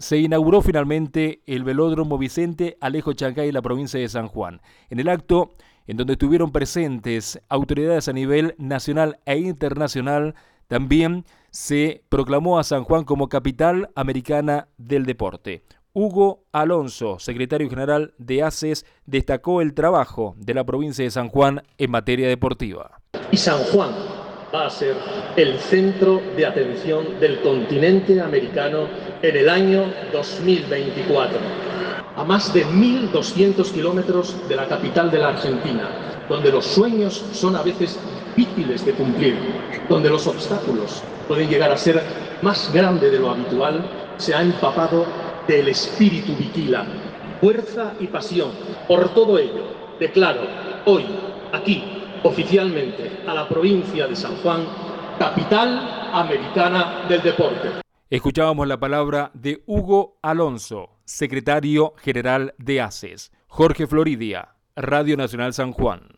se inauguró finalmente el velódromo Vicente Alejo Chancay en la provincia de San Juan. En el acto, en donde estuvieron presentes autoridades a nivel nacional e internacional, también se proclamó a San Juan como capital americana del deporte. Hugo Alonso, secretario general de ACES, destacó el trabajo de la provincia de San Juan en materia deportiva. Y San Juan va a ser el centro de atención del continente americano en el año 2024. A más de 1.200 kilómetros de la capital de la Argentina, donde los sueños son a veces difíciles de cumplir, donde los obstáculos pueden llegar a ser más grandes de lo habitual, se ha empapado del espíritu Viquila, fuerza y pasión. Por todo ello, declaro hoy, aquí, oficialmente, a la provincia de San Juan, capital americana del deporte. Escuchábamos la palabra de Hugo Alonso, secretario general de ACES. Jorge Floridia, Radio Nacional San Juan.